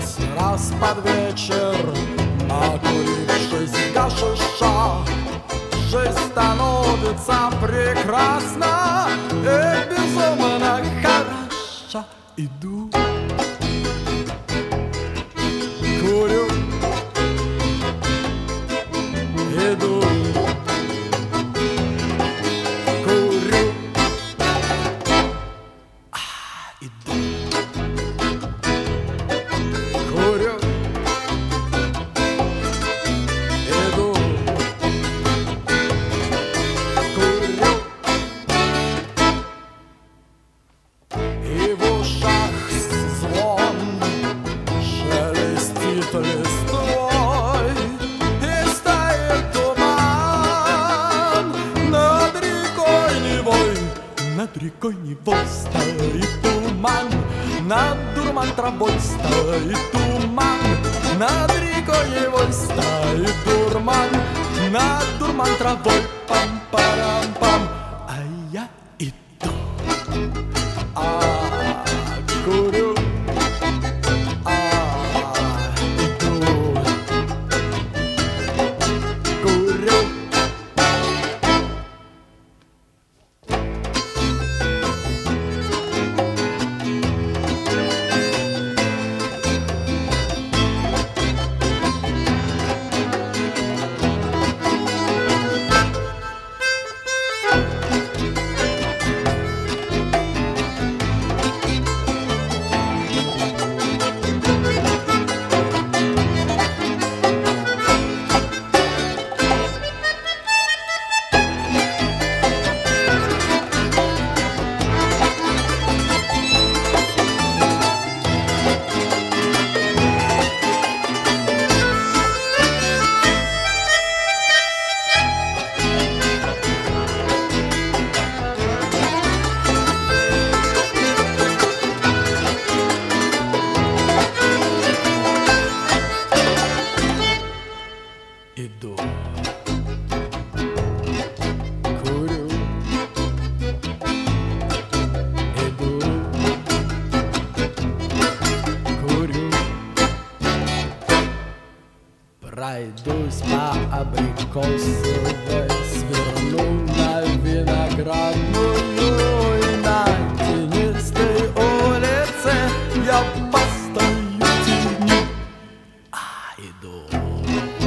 раз под вечер, накурившись гашиша, жизнь становится прекрасна и безумно хороша. Иду, курю, иду, курю, иду, курю, иду, курю. И в ушах звон шелестит листвой, и стоит туман над рекой Невой. Над рекой Невой стоит туман, над дурман травой стоит туман, над рекой Невой стоит дурман, над дурман травой пам-парам-пам. А я иду, курю, иду, курю. Иду, курю, иду, курю. Пройдусь по Абрикосовой, сверну на Виноградную, и на тенистой улице я постою в тени. Иду.